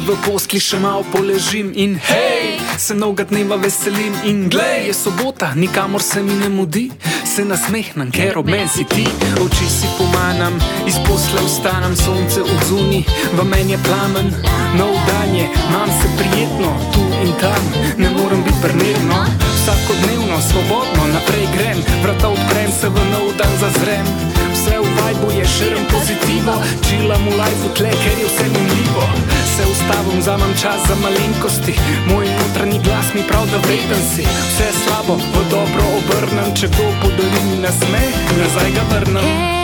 v postelji še malo poležim in hej, se novega dneva veselim in glej, je sobota, nikamor se mi ne mudi, se nasmehnem, ker ob meni si ti. Oči si pomanam, iz posle vstanem, sonce odzuni, v meni je plamen, nov dan je, mam se prijetno, tu in tam, ne morem biti prnerno, vsakodnevno, svobodno, naprej grem, vrata odprem, se v nov dan zazrem, vse v vibu je širem pozitivo, chillam v lifeu tle, ker je vse minljivo, se ustavim, vzamem čas za malenkosti, moj notranji glas mi prav, da vreden si, vse slabo v dobro obrnem, če kdo podari mi nasmeh, nazaj ga vrnem.